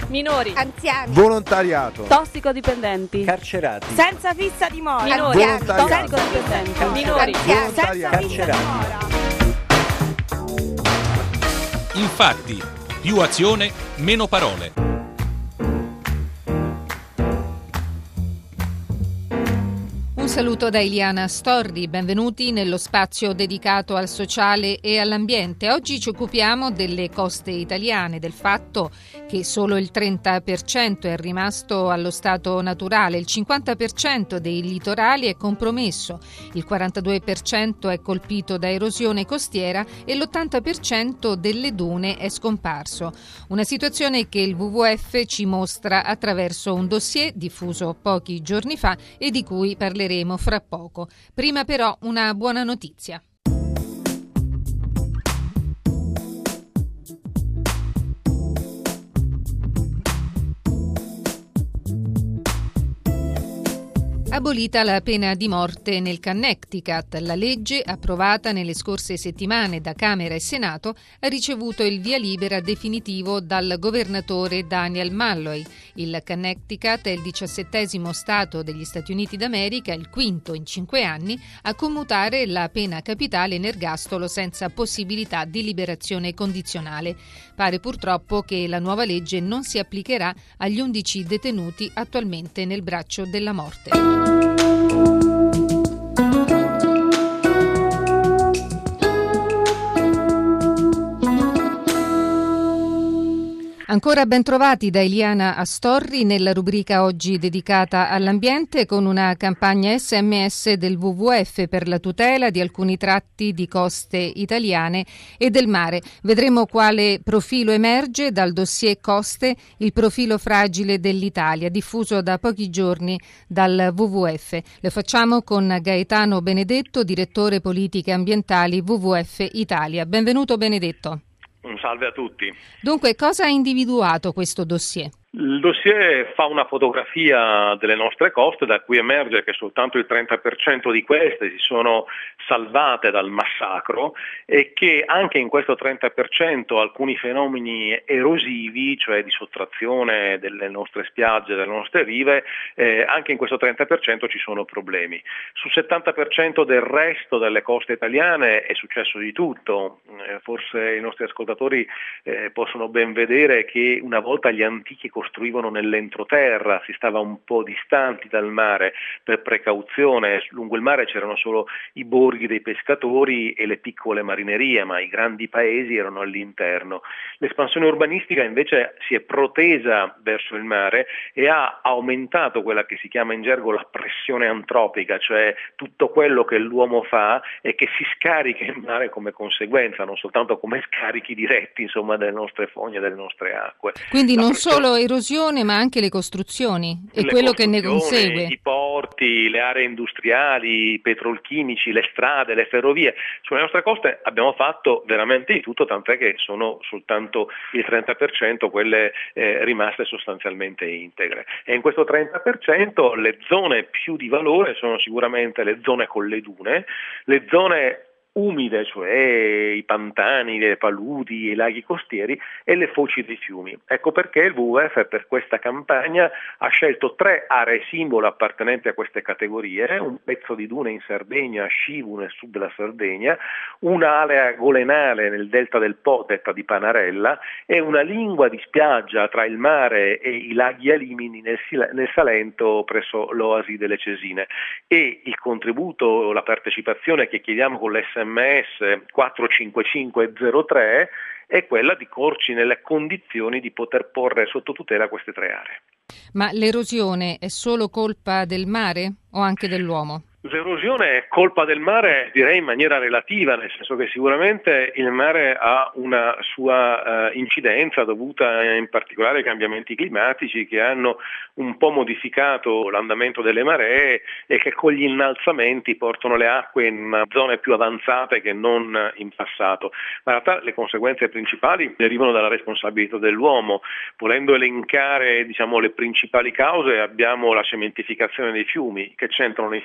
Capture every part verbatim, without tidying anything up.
minori, anziani, volontariato, tossicodipendenti, carcerati, senza fissa dimora, minori, volontariato, tossicodipendenti, minori, anziani, senza volontariato. fissa dimora. Infatti, più azione, meno parole. Un saluto da Eliana Storri, benvenuti nello spazio dedicato al sociale e all'ambiente. Oggi ci occupiamo delle coste italiane, del fatto che solo il trenta per cento è rimasto allo stato naturale, il cinquanta per cento dei litorali è compromesso, il quarantadue per cento è colpito da erosione costiera e l'ottanta per cento delle dune è scomparso. Una situazione che il W W F ci mostra attraverso un dossier diffuso pochi giorni fa e di cui parleremo fra poco. Prima però una buona notizia. Abolita la pena di morte nel Connecticut. La legge, approvata nelle scorse settimane da Camera e Senato, ha ricevuto il via libera definitivo dal governatore Daniel Malloy. Il Connecticut è il diciassettesimo stato degli Stati Uniti d'America, il quinto in cinque anni, a commutare la pena capitale in ergastolo senza possibilità di liberazione condizionale. Pare purtroppo che la nuova legge non si applicherà agli undici detenuti attualmente nel braccio della morte. Ancora ben trovati da Eliana Astorri nella rubrica oggi dedicata all'ambiente con una campagna S M S del W W F per la tutela di alcuni tratti di coste italiane e del mare. Vedremo quale profilo emerge dal dossier Coste, il profilo fragile dell'Italia, diffuso da pochi giorni dal W W F. Lo facciamo con Gaetano Benedetto, direttore politiche ambientali W W F Italia. Benvenuto Benedetto. Un salve a tutti. Dunque, cosa ha individuato questo dossier? Il dossier fa una fotografia delle nostre coste, da cui emerge che soltanto il trenta per cento di queste si sono salvate dal massacro e che anche in questo trenta per cento alcuni fenomeni erosivi, cioè di sottrazione delle nostre spiagge, delle nostre rive, eh, anche in questo trenta per cento ci sono problemi. Sul settanta per cento del resto delle coste italiane è successo di tutto. Eh, forse i nostri ascoltatori eh, possono ben vedere che una volta gli antichi costruivano nell'entroterra, si stava un po' distanti dal mare per precauzione, lungo il mare c'erano solo i borghi dei pescatori e le piccole marinerie, ma i grandi paesi erano all'interno. L'espansione urbanistica invece si è protesa verso il mare e ha aumentato quella che si chiama in gergo la pressione antropica, cioè tutto quello che l'uomo fa e che si scarica in mare come conseguenza, non soltanto come scarichi diretti, insomma, delle nostre fogne, delle nostre acque. Quindi la non pressione... solo erosione, ma anche le costruzioni e le quello che ne consegue. I porti, le aree industriali, i petrolchimici, le strade, le ferrovie. Sulle nostre coste abbiamo fatto veramente di tutto, tant'è che sono soltanto il trenta per cento quelle eh, rimaste sostanzialmente integre. E in questo trenta per cento le zone più di valore sono sicuramente le zone con le dune, le zone umide, cioè i pantani, le paludi, i laghi costieri e le foci dei fiumi. Ecco perché il W W F per questa campagna ha scelto tre aree simbolo appartenenti a queste categorie, un pezzo di dune in Sardegna, a Scivu nel sud della Sardegna, un'area golenale nel delta del Po, detta di Panarella, e una lingua di spiaggia tra il mare e i laghi Alimini nel, nel Salento presso l'Oasi delle Cesine. E il contributo, la partecipazione che chiediamo con l'S M S quattro cinque cinque zero tre è quella di porci nelle condizioni di poter porre sotto tutela queste tre aree. Ma l'erosione è solo colpa del mare o anche dell'uomo? L'erosione è colpa del mare, direi in maniera relativa, nel senso che sicuramente il mare ha una sua uh, incidenza dovuta in particolare ai cambiamenti climatici che hanno un po' modificato l'andamento delle maree e che con gli innalzamenti portano le acque in zone più avanzate che non in passato. Ma in realtà le conseguenze principali derivano dalla responsabilità dell'uomo. Volendo elencare, diciamo, le principali cause, abbiamo la cementificazione dei fiumi. Che c'entrano nei fiumi?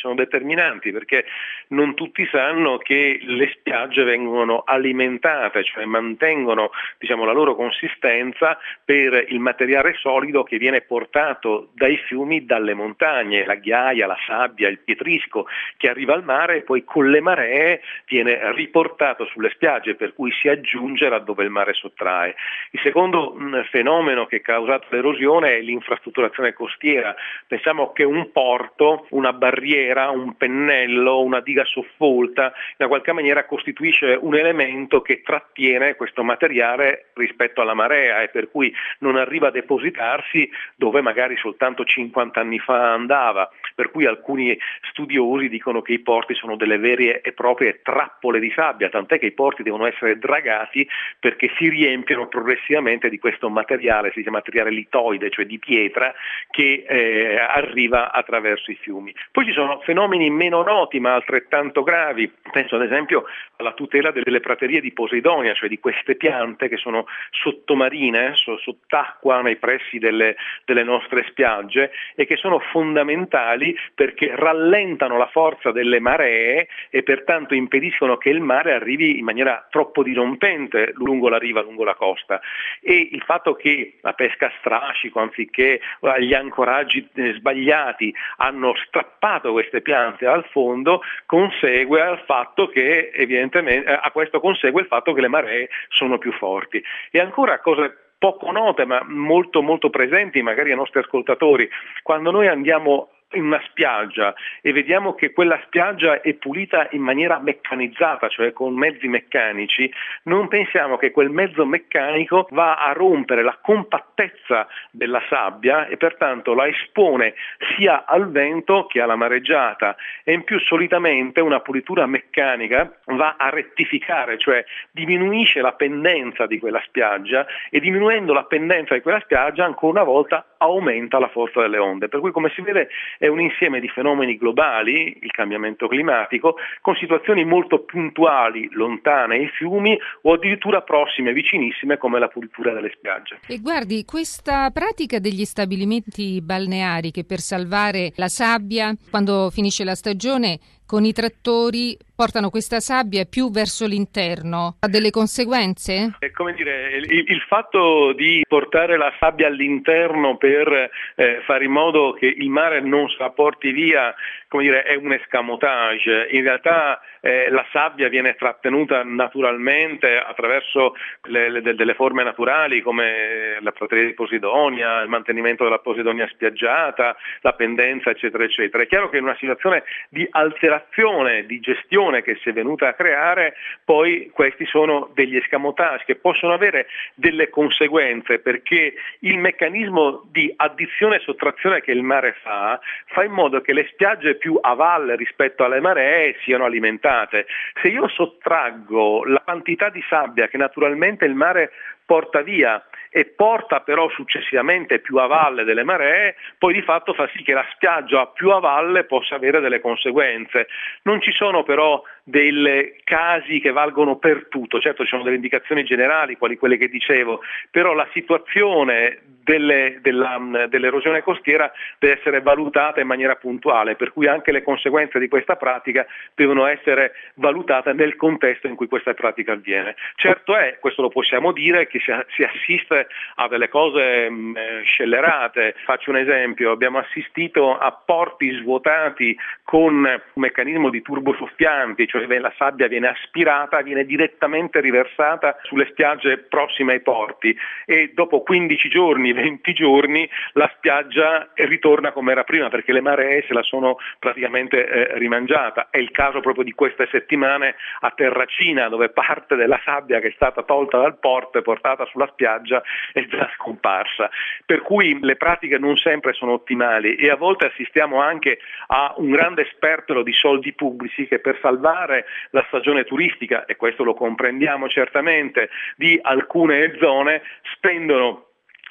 sono determinanti, perché non tutti sanno che le spiagge vengono alimentate, cioè mantengono, diciamo, la loro consistenza per il materiale solido che viene portato dai fiumi, dalle montagne, la ghiaia, la sabbia, il pietrisco che arriva al mare e poi con le maree viene riportato sulle spiagge, per cui si aggiunge laddove il mare sottrae. Il secondo mh, fenomeno che ha causato l'erosione è l'infrastrutturazione costiera. Pensiamo che un porto, una barriera, un pennello, una diga soffolta, in una qualche maniera costituisce un elemento che trattiene questo materiale rispetto alla marea e per cui non arriva a depositarsi dove magari soltanto cinquanta anni fa andava, per cui alcuni studiosi dicono che i porti sono delle vere e proprie trappole di sabbia, tant'è che i porti devono essere dragati perché si riempiono progressivamente di questo materiale, si chiama materiale litoide, cioè di pietra, che eh, arriva attraverso i fiumi. Poi ci sono fenomeni meno noti ma altrettanto gravi, penso ad esempio alla tutela delle praterie di Posidonia, cioè di queste piante che sono sottomarine, so, sott'acqua nei pressi delle, delle nostre spiagge e che sono fondamentali perché rallentano la forza delle maree e pertanto impediscono che il mare arrivi in maniera troppo dirompente lungo la riva, lungo la costa. E il fatto che la pesca a strascico, anziché gli ancoraggi sbagliati, hanno strappato queste piante al fondo, consegue al fatto che evidentemente a questo consegue il fatto che le maree sono più forti. E ancora cose poco note ma molto molto presenti magari ai nostri ascoltatori, quando noi andiamo in una spiaggia e vediamo che quella spiaggia è pulita in maniera meccanizzata, cioè con mezzi meccanici, non pensiamo che quel mezzo meccanico va a rompere la compattezza della sabbia e pertanto la espone sia al vento che alla mareggiata, e in più solitamente una pulitura meccanica va a rettificare, cioè diminuisce la pendenza di quella spiaggia e diminuendo la pendenza di quella spiaggia ancora una volta aumenta la forza delle onde, per cui come si vede è un insieme di fenomeni globali, il cambiamento climatico, con situazioni molto puntuali, lontane ai fiumi o addirittura prossime, vicinissime, come la pulitura delle spiagge. E guardi, questa pratica degli stabilimenti balneari che per salvare la sabbia, quando finisce la stagione, con i trattori portano questa sabbia più verso l'interno, ha delle conseguenze? È come dire, il, il fatto di portare la sabbia all'interno per eh, fare in modo che il mare non se la porti via, come dire, è un escamotage. In realtà eh, la sabbia viene trattenuta naturalmente attraverso le, le, delle forme naturali come la prateria di Posidonia, il mantenimento della Posidonia spiaggiata, la pendenza, eccetera, eccetera. È chiaro che in una situazione di alterazione, di gestione che si è venuta a creare, poi questi sono degli escamotage che possono avere delle conseguenze, perché il meccanismo di addizione e sottrazione che il mare fa fa in modo che le spiagge più a valle rispetto alle maree siano alimentate. Se io sottraggo la quantità di sabbia che naturalmente il mare porta via e porta però successivamente più a valle delle maree, poi di fatto fa sì che la spiaggia più a valle possa avere delle conseguenze. Non ci sono però dei casi che valgono per tutto, certo ci sono delle indicazioni generali, quali quelle che dicevo, però la situazione delle, della, dell'erosione costiera deve essere valutata in maniera puntuale, per cui anche le conseguenze di questa pratica devono essere valutate nel contesto in cui questa pratica avviene. Certo è, questo lo possiamo dire, che si, si assiste a delle cose mh, scellerate. Faccio un esempio: abbiamo assistito a porti svuotati con un meccanismo di turbosoffianti, cioè la sabbia viene aspirata, viene direttamente riversata sulle spiagge prossime ai porti e dopo quindici giorni, venti giorni la spiaggia ritorna come era prima perché le maree se la sono praticamente eh, rimangiata. È il caso proprio di queste settimane a Terracina, dove parte della sabbia che è stata tolta dal porto e portata sulla spiaggia è già scomparsa, per cui le pratiche non sempre sono ottimali e a volte assistiamo anche a un grande sperpero di soldi pubblici che per salvare la stagione turistica, e questo lo comprendiamo certamente, di alcune zone spendono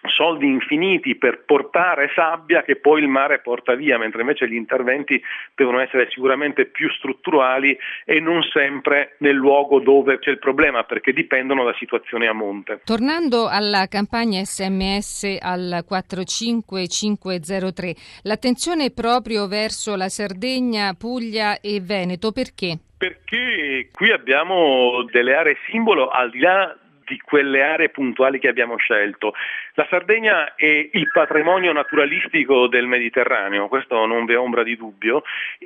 soldi infiniti per portare sabbia che poi il mare porta via, mentre invece gli interventi devono essere sicuramente più strutturali e non sempre nel luogo dove c'è il problema, perché dipendono da situazioni a monte. Tornando alla campagna sms al quattro cinque cinque zero tre, l'attenzione è proprio verso la Sardegna, Puglia e Veneto, perché? Perché qui abbiamo delle aree simbolo al di là di quelle aree puntuali che abbiamo scelto. La Sardegna è il patrimonio naturalistico del Mediterraneo, questo non vi è ombra di dubbio,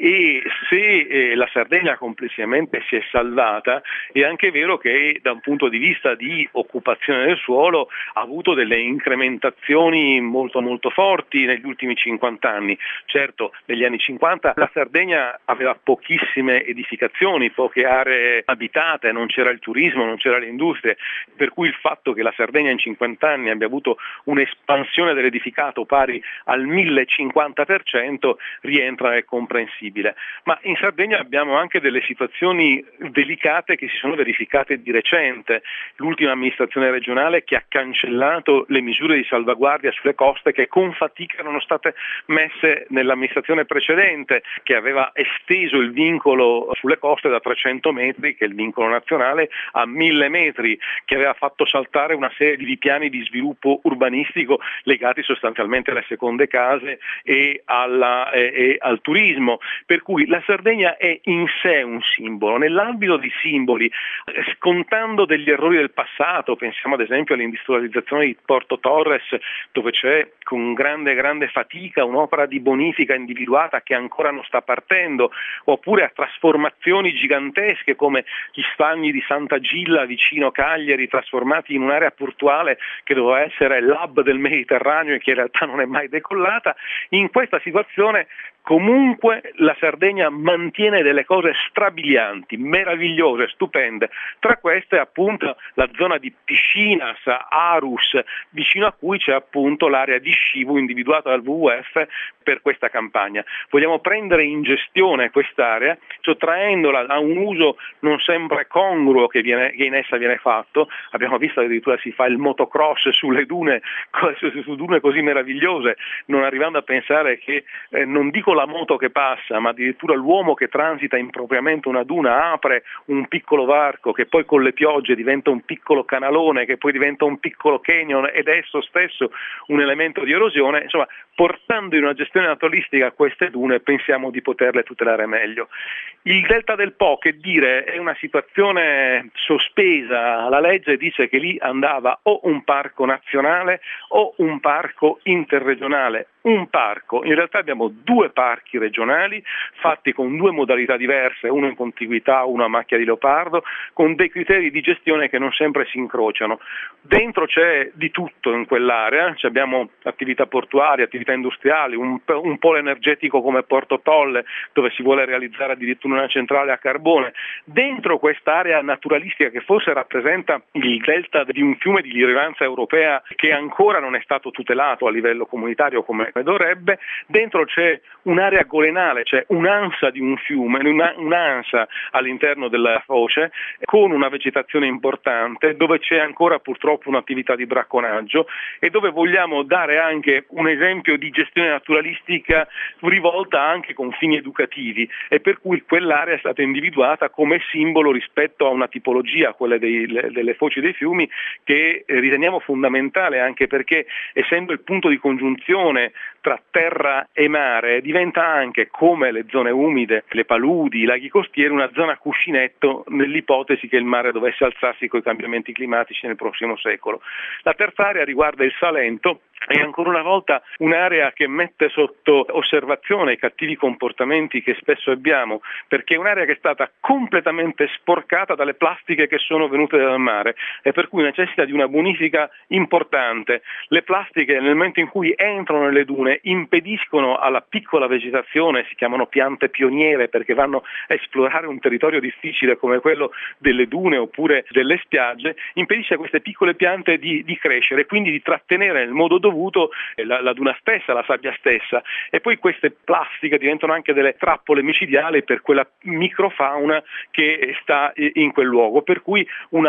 e se eh, la Sardegna complessivamente si è salvata, è anche vero che da un punto di vista di occupazione del suolo ha avuto delle incrementazioni molto molto forti negli ultimi cinquanta anni. Certo, negli anni cinquanta la Sardegna aveva pochissime edificazioni, poche aree abitate, non c'era il turismo, non c'era le industrie, per cui il fatto che la Sardegna in cinquanta anni abbia avuto un'espansione dell'edificato pari al millecinquanta per cento rientra, è comprensibile. Ma in Sardegna abbiamo anche delle situazioni delicate che si sono verificate di recente. L'ultima amministrazione regionale che ha cancellato le misure di salvaguardia sulle coste che con fatica erano state messe nell'amministrazione precedente, che aveva esteso il vincolo sulle coste da trecento metri, che è il vincolo nazionale, a mille metri, che aveva fatto saltare una serie di piani di sviluppo urbanistico legati sostanzialmente alle seconde case e, alla, e, e al turismo, per cui la Sardegna è in sé un simbolo. Nell'ambito di simboli, scontando degli errori del passato, pensiamo ad esempio all'industrializzazione di Porto Torres, dove c'è con grande grande fatica un'opera di bonifica individuata che ancora non sta partendo, oppure a trasformazioni gigantesche come gli stagni di Santa Gilla vicino Cagliari, trasformati in un'area portuale che doveva essere l'hub del Mediterraneo e che in realtà non è mai decollata. In questa situazione comunque la Sardegna mantiene delle cose strabilianti, meravigliose, stupende. Tra queste appunto la zona di Piscinas, Arus, vicino a cui c'è appunto l'area di Scivu individuata dal W W F per questa campagna. Vogliamo prendere in gestione quest'area, sottraendola a un uso non sempre congruo che, viene, che in essa viene fatto. Abbiamo visto che addirittura si fa il motocross sulle dune, su dune così meravigliose, non arrivando a pensare che eh, non dico la moto che passa, ma addirittura l'uomo che transita impropriamente una duna apre un piccolo varco che poi con le piogge diventa un piccolo canalone, che poi diventa un piccolo canyon ed è esso stesso un elemento di erosione. Insomma, portando in una gestione naturalistica queste dune pensiamo di poterle tutelare meglio. Il Delta del Po, che dire, è una situazione sospesa. La legge dice che lì andava o un parco nazionale o un parco interregionale. Un parco, in realtà abbiamo due parchi regionali fatti con due modalità diverse, uno in contiguità, uno a macchia di leopardo, con dei criteri di gestione che non sempre si incrociano. Dentro c'è di tutto in quell'area, abbiamo attività portuali, attività industriali, un, un polo energetico come Porto Tolle, dove si vuole realizzare addirittura una centrale a carbone. Dentro quest'area naturalistica che forse rappresenta il delta di un fiume di rilevanza europea che ancora non è stato tutelato a livello comunitario come dovrebbe, dentro c'è un'area golenale, cioè un'ansa di un fiume, una, un'ansa all'interno della foce con una vegetazione importante, dove c'è ancora purtroppo un'attività di bracconaggio e dove vogliamo dare anche un esempio di gestione naturalistica rivolta anche con fini educativi, e per cui quell'area è stata individuata come simbolo rispetto a una tipologia, quella dei, le, delle foci dei fiumi, che riteniamo fondamentale, anche perché essendo il punto di congiunzione tra terra e mare diventa anche, come le zone umide, le paludi, i laghi costieri, una zona cuscinetto nell'ipotesi che il mare dovesse alzarsi con i cambiamenti climatici nel prossimo secolo. La terza area riguarda il Salento. È ancora una volta un'area che mette sotto osservazione i cattivi comportamenti che spesso abbiamo, perché è un'area che è stata completamente sporcata dalle plastiche che sono venute dal mare e per cui necessita di una bonifica importante. Le plastiche nel momento in cui entrano nelle dune impediscono alla piccola vegetazione, si chiamano piante pioniere perché vanno a esplorare un territorio difficile come quello delle dune oppure delle spiagge, impedisce a queste piccole piante di, di crescere e quindi di trattenere nel modo dovuto La, la duna stessa, la sabbia stessa, e poi queste plastiche diventano anche delle trappole micidiali per quella microfauna che sta in quel luogo, per cui una bonifica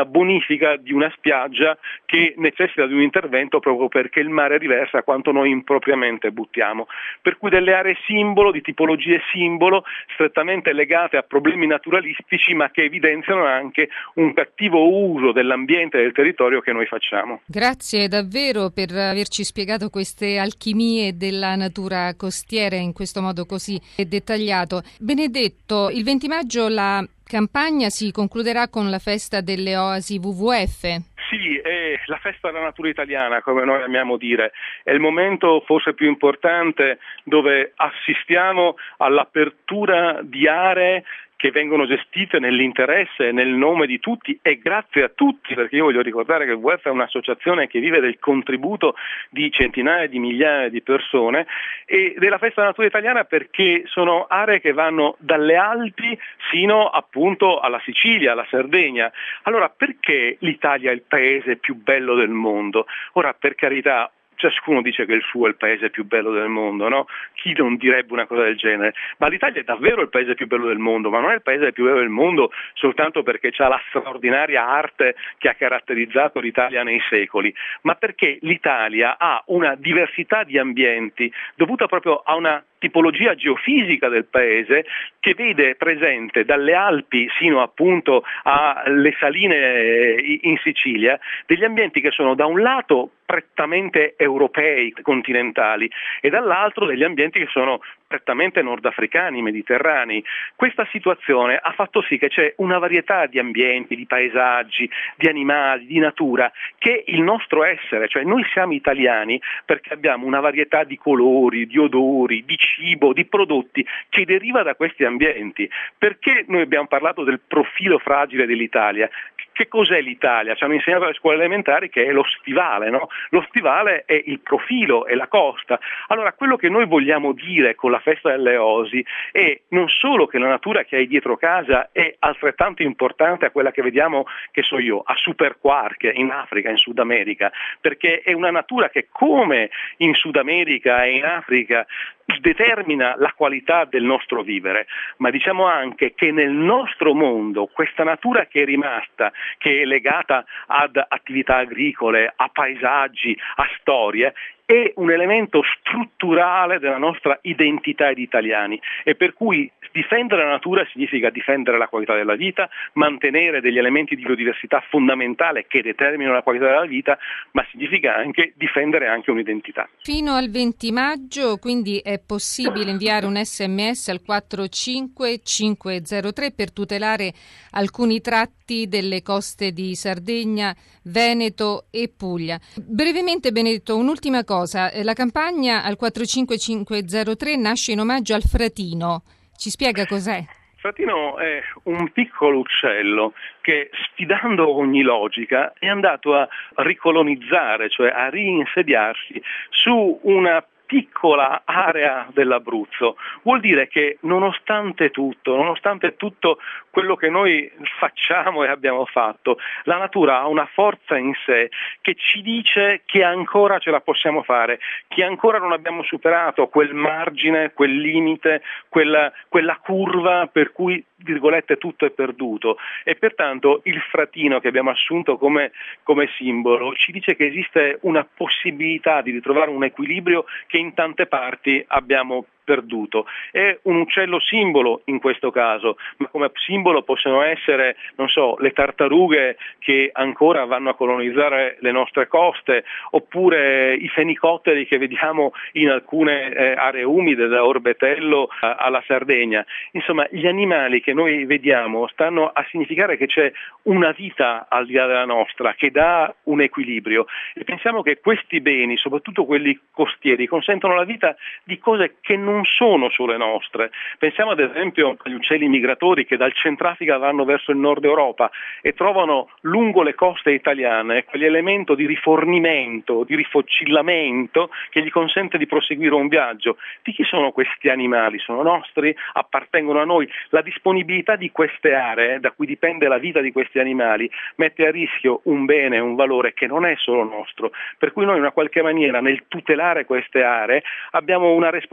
bonifica di una spiaggia che necessita di un intervento proprio perché il mare riversa quanto noi impropriamente buttiamo. Per cui delle aree simbolo, di tipologie simbolo, strettamente legate a problemi naturalistici, ma che evidenziano anche un cattivo uso dell'ambiente e del territorio che noi facciamo. Grazie davvero per averci spiegato queste alchimie della natura costiera in questo modo così dettagliato. Benedetto, il venti maggio la campagna si concluderà con la festa delle oasi W W F. Sì, è la festa della natura italiana, come noi amiamo dire. È il momento forse più importante dove assistiamo all'apertura di aree che vengono gestite nell'interesse e nel nome di tutti e grazie a tutti, perché io voglio ricordare che il W W F è un'associazione che vive del contributo di centinaia di migliaia di persone e della festa della natura italiana perché sono aree che vanno dalle Alpi fino appunto alla Sicilia, alla Sardegna. Allora perché l'Italia è il paese più bello del mondo? Ora, per carità, ciascuno dice che il suo è il paese più bello del mondo, no? Chi non direbbe una cosa del genere? Ma l'Italia è davvero il paese più bello del mondo, ma non è il paese più bello del mondo soltanto perché c'ha la straordinaria arte che ha caratterizzato l'Italia nei secoli, ma perché l'Italia ha una diversità di ambienti dovuta proprio a una tipologia geofisica del paese che vede presente dalle Alpi sino appunto alle saline in Sicilia degli ambienti che sono da un lato prettamente europei, continentali, e dall'altro degli ambienti che sono prettamente nordafricani, mediterranei. Questa situazione ha fatto sì che c'è una varietà di ambienti, di paesaggi, di animali, di natura, che il nostro essere, cioè noi siamo italiani perché abbiamo una varietà di colori, di odori, di cibo, di prodotti che deriva da questi ambienti. Perché noi abbiamo parlato del profilo fragile dell'Italia? Che cos'è l'Italia? Ci hanno insegnato alle scuole elementari che è lo stivale, no? Lo stivale è il profilo, è la costa. Allora, quello che noi vogliamo dire con la festa delle osi è non solo che la natura che hai dietro casa è altrettanto importante a quella che vediamo, che so io, a Super Quark in Africa, in Sud America, perché è una natura che come in Sud America e in Africa determina la qualità del nostro vivere, ma diciamo anche che nel nostro mondo questa natura che è rimasta, che è legata ad attività agricole, a paesaggi, a storie, è un elemento strutturale della nostra identità di italiani e per cui difendere la natura significa difendere la qualità della vita, mantenere degli elementi di biodiversità fondamentale che determinano la qualità della vita, ma significa anche difendere anche un'identità. Fino al venti maggio quindi è possibile inviare un sms al quattro cinque cinque zero tre per tutelare alcuni tratti delle coste di Sardegna, Veneto e Puglia. Brevemente, Benedetto, un'ultima cosa. La campagna al quattro cinque cinque zero tre nasce in omaggio al fratino. Ci spiega cos'è? Il fratino è un piccolo uccello che, sfidando ogni logica, è andato a ricolonizzare, cioè a reinsediarsi su una piccola area dell'Abruzzo. Vuol dire che nonostante tutto, nonostante tutto quello che noi facciamo e abbiamo fatto, la natura ha una forza in sé che ci dice che ancora ce la possiamo fare, che ancora non abbiamo superato quel margine, quel limite, quella, quella curva per cui, virgolette, tutto è perduto. E pertanto il fratino che abbiamo assunto come, come simbolo ci dice che esiste una possibilità di ritrovare un equilibrio che in tante parti abbiamo perduto. È un uccello simbolo in questo caso, ma come simbolo possono essere, non so, le tartarughe che ancora vanno a colonizzare le nostre coste, oppure i fenicotteri che vediamo in alcune eh, aree umide, da Orbetello a, alla Sardegna. Insomma, gli animali che noi vediamo stanno a significare che c'è una vita al di là della nostra, che dà un equilibrio. E pensiamo che questi beni, soprattutto quelli costieri, consentono la vita di cose che non sono solo le nostre. Pensiamo ad esempio agli uccelli migratori che dal Centrafrica vanno verso il nord Europa e trovano lungo le coste italiane quell'elemento di rifornimento, di rifocillamento che gli consente di proseguire un viaggio. Di chi sono questi animali? Sono nostri? Appartengono a noi? La disponibilità di queste aree, da cui dipende la vita di questi animali, mette a rischio un bene, un valore che non è solo nostro, per cui noi in una qualche maniera nel tutelare queste aree abbiamo una responsabilità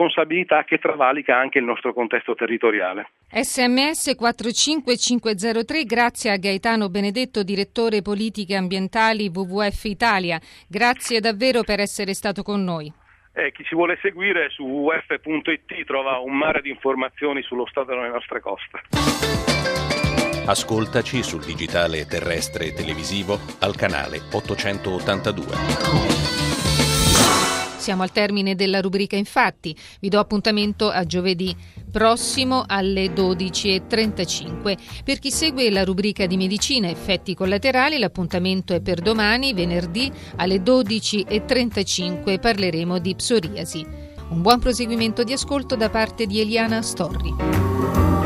unità che travalica anche il nostro contesto territoriale. sms quattro cinque cinque zero tre, grazie a Gaetano Benedetto, direttore politiche ambientali W W F Italia. Grazie davvero per essere stato con noi. Eh, chi ci vuole seguire su w w f punto i t trova un mare di informazioni sullo stato delle nostre coste. Ascoltaci sul digitale terrestre e televisivo al canale ottocentottantadue. Siamo al termine della rubrica Infatti. Vi do appuntamento a giovedì prossimo alle dodici e trentacinque. Per chi segue la rubrica di medicina effetti collaterali, l'appuntamento è per domani, venerdì alle dodici e trentacinque. Parleremo di psoriasi. Un buon proseguimento di ascolto da parte di Eliana Storri.